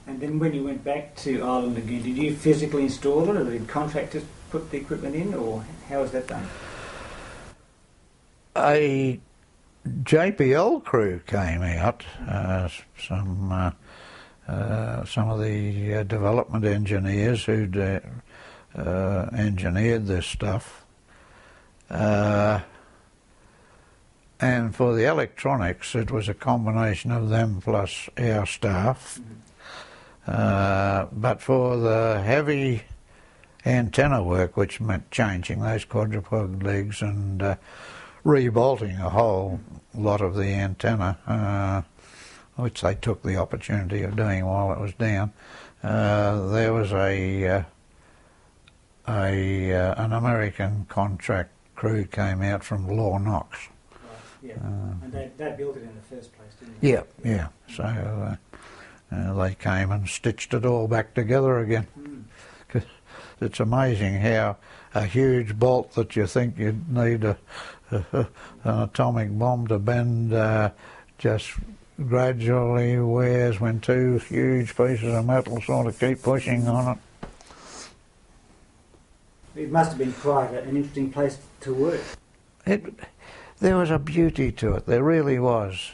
And then when you went back to Island Lagoon, did you physically install it, or did contractors put the equipment in, or how was that done? A JPL crew came out, some of the development engineers who'd engineered this stuff. And for the electronics, it was a combination of them plus our staff. But for the heavy antenna work, which meant changing those quadrupod legs and rebolting a whole lot of the antenna, which they took the opportunity of doing while it was down, there was an American contract crew came out from Law Knox. Right, yeah. And they built it in the first place, didn't they? Yeah. So they came and stitched it all back together again. It's amazing how a huge bolt that you think you'd need an atomic bomb to bend just gradually wears when two huge pieces of metal sort of keep pushing on it. It must have been quite an interesting place to work. There was a beauty to it. There really was.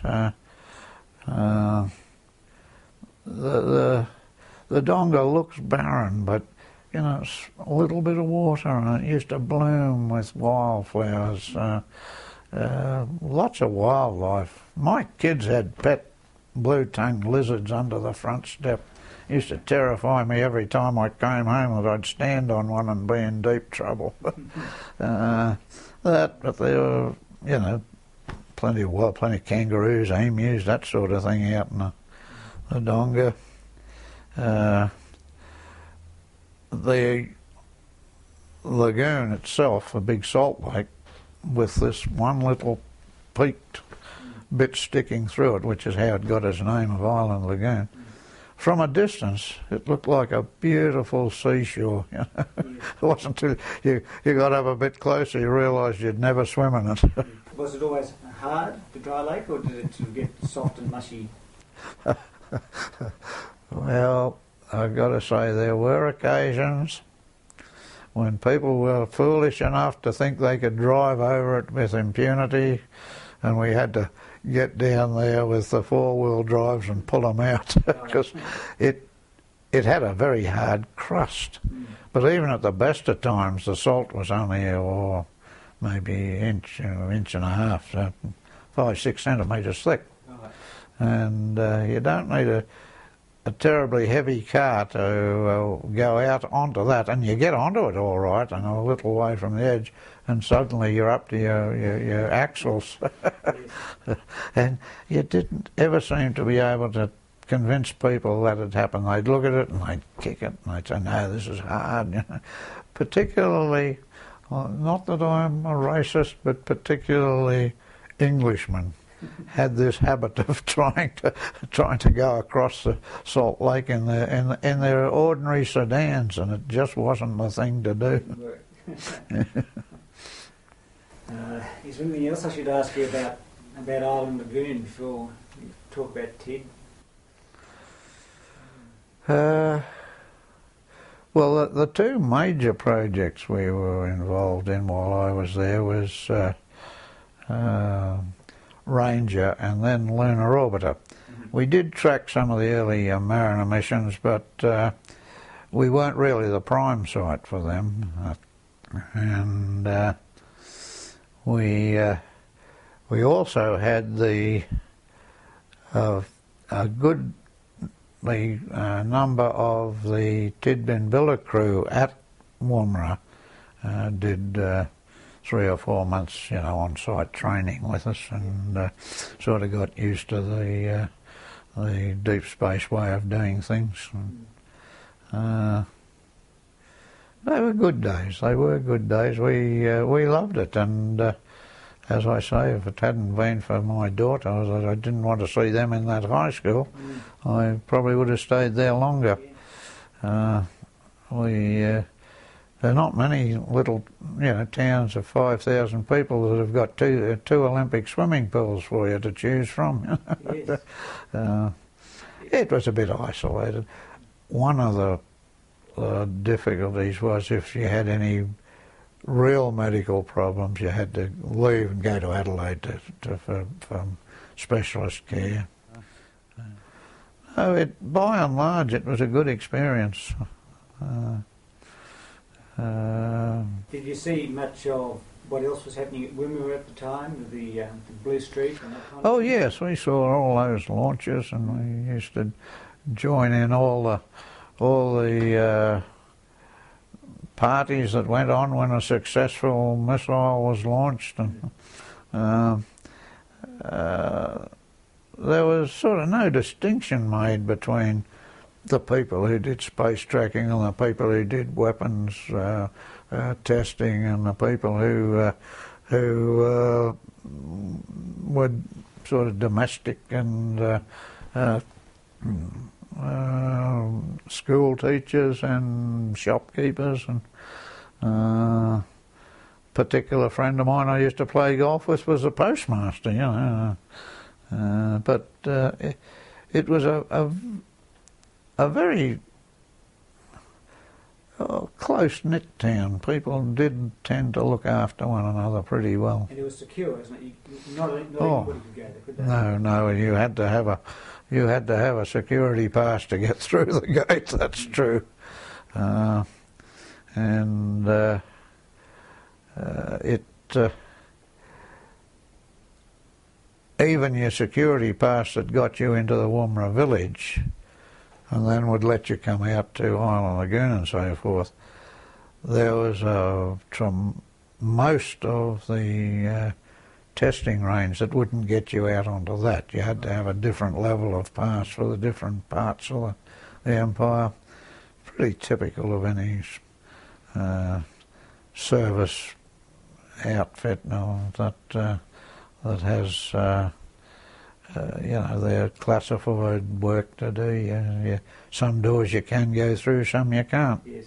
The donga looks barren, but you know, it's a little bit of water, and it used to bloom with wildflowers. Lots of wildlife. My kids had pet blue-tongued lizards under the front step. It used to terrify me every time I came home that I'd stand on one and be in deep trouble. But there were, you know, plenty of kangaroos, emus, that sort of thing out in the donga. The lagoon itself, a big salt lake, with this one little peaked bit sticking through it, which is how it got its name of Island Lagoon. From a distance, it looked like a beautiful seashore. You know? It wasn't until you got up a bit closer you realised you'd never swim in it. Was it always hard, the dry lake, or did it sort of get soft and mushy? Well, I've got to say there were occasions when people were foolish enough to think they could drive over it with impunity, and we had to get down there with the four-wheel drives and pull them out because it had a very hard crust. But even at the best of times, the salt was only maybe an inch and a half, so 5-6 centimetres thick. And you don't need a terribly heavy car to go out onto that, and you get onto it all right and a little way from the edge, and suddenly you're up to your axles. And you didn't ever seem to be able to convince people that had happened. They'd look at it and they'd kick it and they'd say, no, this is hard. You know? Particularly, not that I'm a racist, but particularly Englishmen had this habit of trying to go across the Salt Lake in their ordinary sedans, and it just wasn't the thing to do. Is there anything else I should ask you about Island Lagoon before we talk about TID? Well, the two major projects we were involved in while I was there was Ranger and then Lunar Orbiter. We did track some of the early Mariner missions, but we weren't really the prime site for them. And we also had the number of the Tidbinbilla crew at Woomera did 3 or 4 months, you know, on-site training with us, and sort of got used to the deep space way of doing things. They were good days. They were good days. We loved it, and as I say, if it hadn't been for my daughters, I didn't want to see them in that high school. I probably would have stayed there longer. There are not many little, towns of 5,000 people that have got two Olympic swimming pools for you to choose from. Yes. It was a bit isolated. One of the difficulties was if you had any real medical problems, you had to leave and go to Adelaide for specialist care. So by and large, it was a good experience. Did you see much of what else was happening at Wimmera at the time, the Blue Street and that kind of thing? Yes, we saw all those launches, and we used to join in all the parties that went on when a successful missile was launched, and there was sort of no distinction made between the people who did space tracking and the people who did weapons testing and the people who were sort of domestic and school teachers and shopkeepers. And particular friend of mine I used to play golf with was a postmaster, you know. But it was a very close-knit town. People did tend to look after one another pretty well. And it was secure, isn't it? Not anybody could go there, could they? No. You had to have a security pass to get through the gate. That's true. Even your security pass that got you into the Wimmera village and then would let you come out to Island Lagoon and so forth, there was most of the testing range that wouldn't get you out onto that. You had to have a different level of pass for the different parts of the Empire. Pretty typical of any service outfit that has their classified work to do. Some doors you can go through, some you can't. Yes.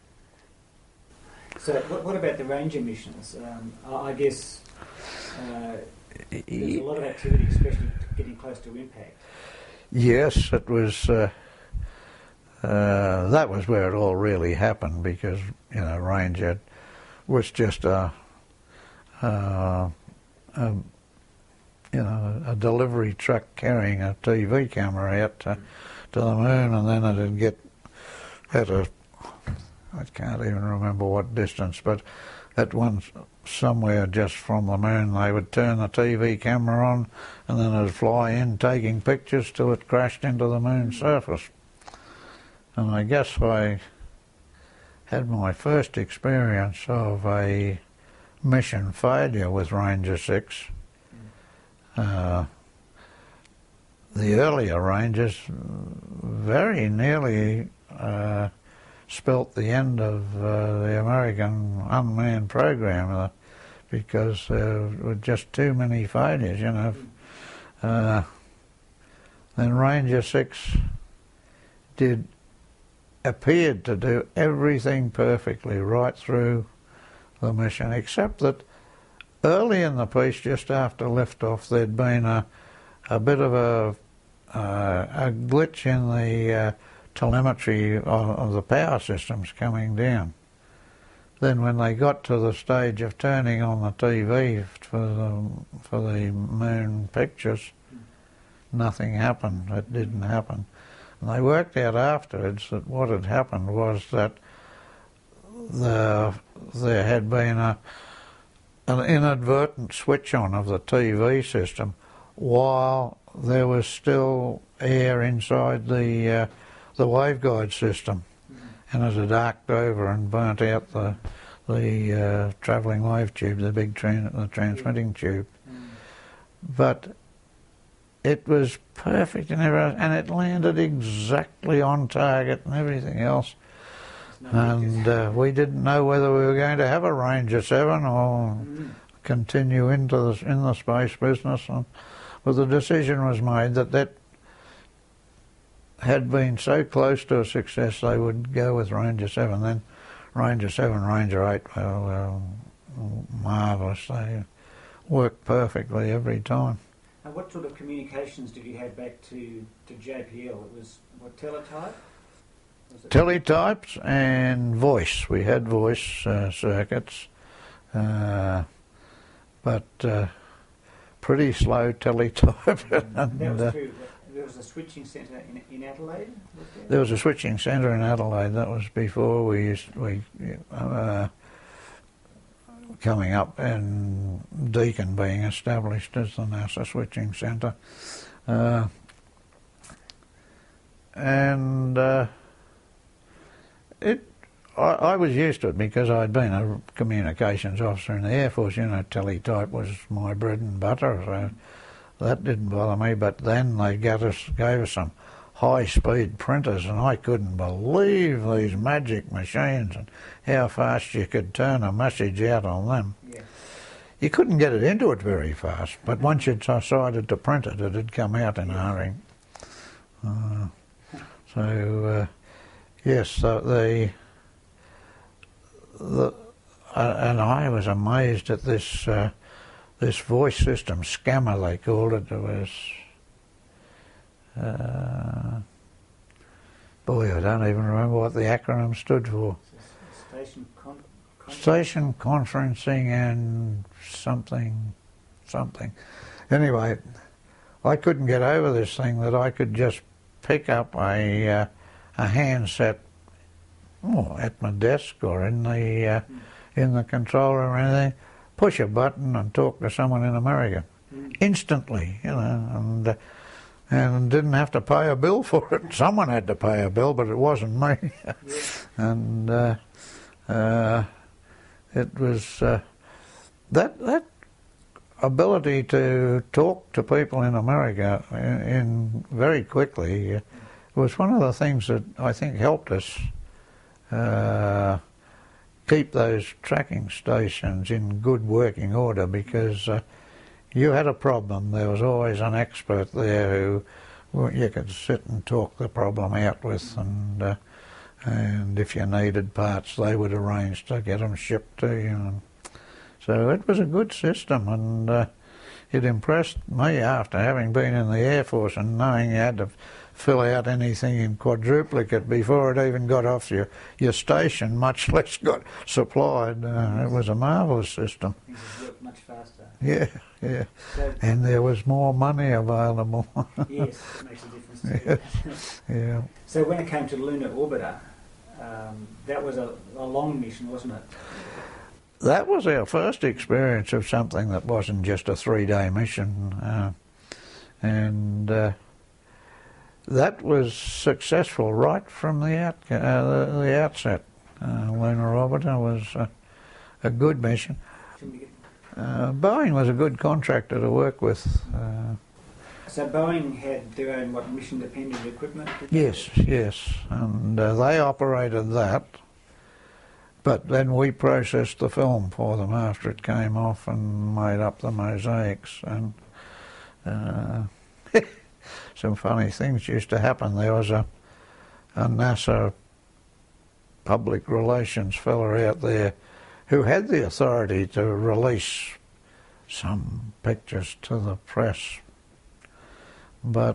So what about the Ranger missions? I guess there's a lot of activity, especially getting close to impact. Yes, it was. That was where it all really happened, because Ranger was just a delivery truck carrying a TV camera out to the moon, and then it'd get at I can't even remember what distance, but at somewhere just from the moon they would turn the TV camera on, and then it'd fly in taking pictures till it crashed into the moon's surface. And I guess I had my first experience of a mission failure with Ranger 6. The earlier Rangers very nearly spelt the end of the American unmanned program because there were just too many failures, Then Ranger 6 appeared to do everything perfectly right through the mission, except that early in the piece, just after liftoff, there'd been a bit of a glitch in the telemetry of the power systems coming down. Then when they got to the stage of turning on the TV for the moon pictures, nothing happened. It didn't happen. And they worked out afterwards that what had happened was that there had been an inadvertent switch on of the TV system while there was still air inside the waveguide system, and it had arced over and burnt out the travelling wave tube, the big transmitting tube. But it was perfect and everything, and it landed exactly on target and everything else. And we didn't know whether we were going to have a Ranger 7 or continue in the space business. But the decision was made that had been so close to a success, they would go with Ranger 7. Then Ranger 7, Ranger 8 were marvellous. They worked perfectly every time. And what sort of communications did you have back to JPL? It was, what, teletype? Teletypes and voice. We had voice circuits, but pretty slow teletype. And that was true. There was a switching centre in Adelaide? Was there? There was a switching centre in Adelaide. That was before we coming up and Deakin being established as the NASA switching centre. I was used to it because I'd been a communications officer in the Air Force. You know, teletype was my bread and butter, so that didn't bother me. But then they gave us some high-speed printers, and I couldn't believe these magic machines and how fast you could turn a message out on them. Yeah. You couldn't get it into it very fast, but once you decided to print it, it'd come out in a hurry. Yes, and I was amazed at this this voice system, Scammer they called it. It was, boy, I don't even remember what the acronym stood for. Station conferencing and something. Anyway, I couldn't get over this thing that I could just pick up a handset at my desk or in the control room or anything, push a button and talk to someone in America instantly, you know, and didn't have to pay a bill for it. Someone had to pay a bill, but it wasn't me. And it was that ability to talk to people in America in very quickly was one of the things that I think helped us keep those tracking stations in good working order, because you had a problem, there was always an expert there who you could sit and talk the problem out with, and if you needed parts they would arrange to get them shipped to you. So it was a good system, and it impressed me after having been in the Air Force and knowing you had to fill out anything in quadruplicate before it even got off your station, much less got supplied. It was a marvellous system. Things worked much faster. Yeah. So, and there was more money available. Yes, it makes a difference too. Yeah. So when it came to Lunar Orbiter, that was a long mission, wasn't it? That was our first experience of something that wasn't just a 3-day mission, and that was successful right from the outset. Lunar Orbiter was a good mission. Boeing was a good contractor to work with. So Boeing had their own mission-dependent equipment? Yes, and they operated that. But then we processed the film for them after it came off and made up the mosaics. And some funny things used to happen. There was a NASA public relations fella out there who had the authority to release some pictures to the press. But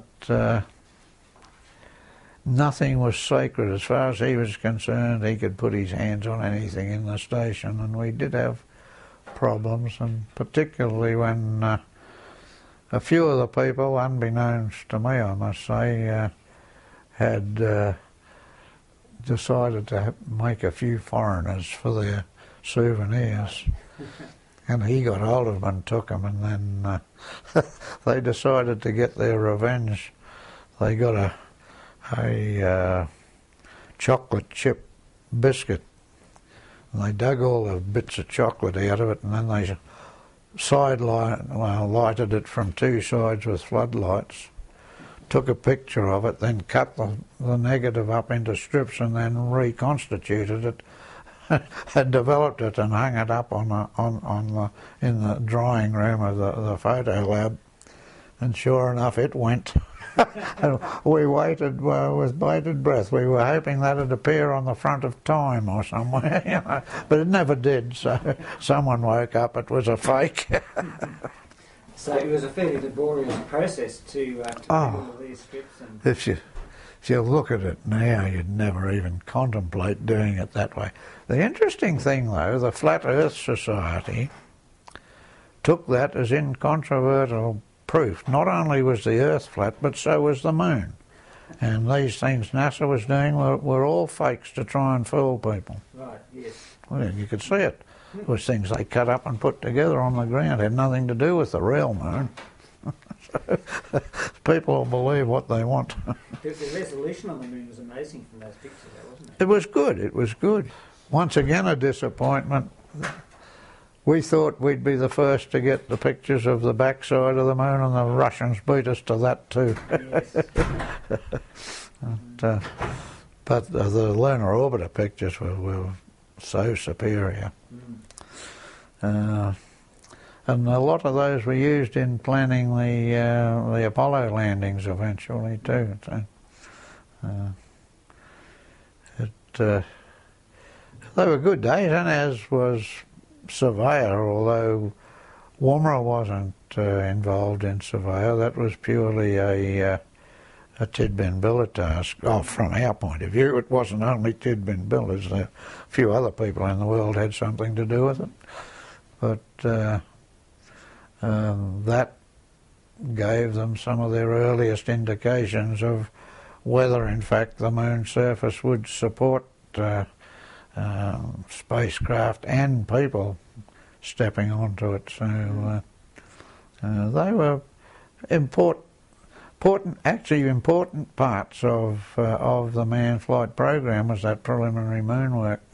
nothing was sacred. As far as he was concerned, he could put his hands on anything in the station, and we did have problems, and particularly when a few of the people, unbeknownst to me I must say, had decided to make a few foreigners for their souvenirs. And he got hold of them and took them, and then they decided to get their revenge. They got a chocolate chip biscuit, and they dug all the bits of chocolate out of it, and then they lighted it from 2 sides with floodlights, took a picture of it, then cut the negative up into strips and then reconstituted it, had developed it and hung it up in the drawing room of the photo lab, and sure enough it went. And we waited with bated breath. We were hoping that it'd appear on the front of Time or somewhere, you know, but it never did. So someone woke up, it was a fake. So it was a fairly laborious process to make all of these strips. And If you look at it now, you'd never even contemplate doing it that way. The interesting thing, though, the Flat Earth Society took that as incontrovertible proof. Not only was the Earth flat, but so was the Moon. And these things NASA was doing were all fakes to try and fool people. Right, yes. Well, you could see it. It was things they cut up and put together on the ground. It had nothing to do with the real Moon. So, people will believe what they want. The resolution on the Moon was amazing from those pictures, though, wasn't it? It was good, it was good. Once again a disappointment. We thought we'd be the first to get the pictures of the backside of the Moon, and the Russians beat us to that too. Yes. But the lunar orbiter pictures were so superior. And a lot of those were used in planning the Apollo landings eventually too. So, they were good days, and as was Surveyor, although Woomera wasn't involved in Surveyor. That was purely a Tidbinbilla task. Oh, from our point of view, it wasn't only Tidbinbillas. A few other people in the world had something to do with it. But that gave them some of their earliest indications of whether, in fact, the Moon's surface would support spacecraft and people stepping onto it. So they were important parts of the manned flight program was that preliminary moon work.